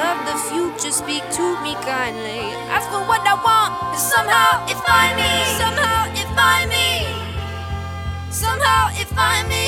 of the future, speak to me kindly. Ask for what I want, and somehow it find me. Somehow it find me. Somehow it find me.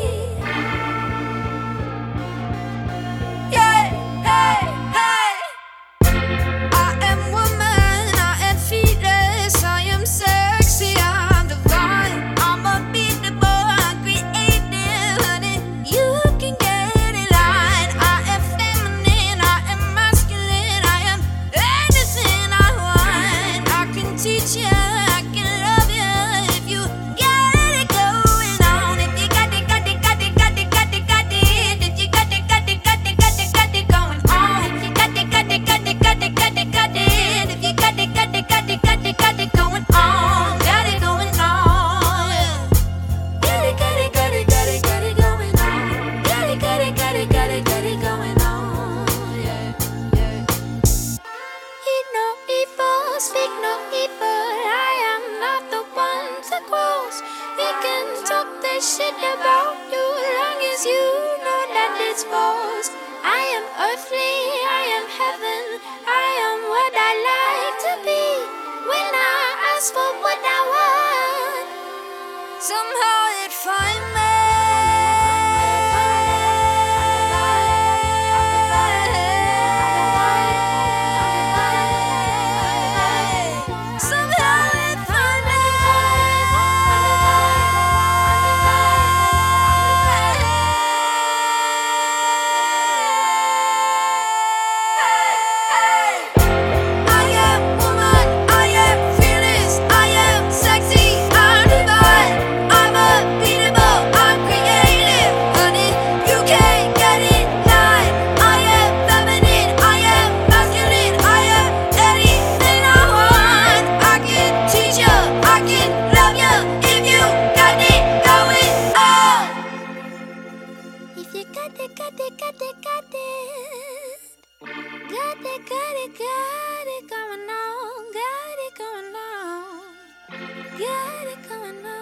Yeah, hey, hey. I am woman, I am fearless, I am sexy, I'm divine. I'm unbeatable, I'm creative, honey. You can get in line. I am feminine, I am masculine, I am anything I want. I can teach you, I can love you if you got it going on. If you got it, got it, got it, got it, got it, got it. If you got it, got it, got it, got it, got it going on. If you got it, got it, got it, got it, got it, got it. If you got it, got it, got it, got it, got it going on. Got it going on. Got it, got it, got it, got it, got it going on. Got it, got it, got it, got it, got it going on. Yeah, yeah. Eat no evil, speak no evil. I am not the one to cross. They can talk their shit about you long as you know that it's false. I am earthly, I am heaven. I am what I like to be. When I ask for what I want, somehow it find me. Somehow it find me. I am woman, I am fearless, I am sexy, I'm divine. I'm unbeatable, I'm creative, honey. You can't get in line. I am feminine, I am masculine, I am anything I want. I can teach you, I can love you if you got it going on. If you got it, got it, got it, got it. Got it, got it, got it going on. Got it going on. Got it going on.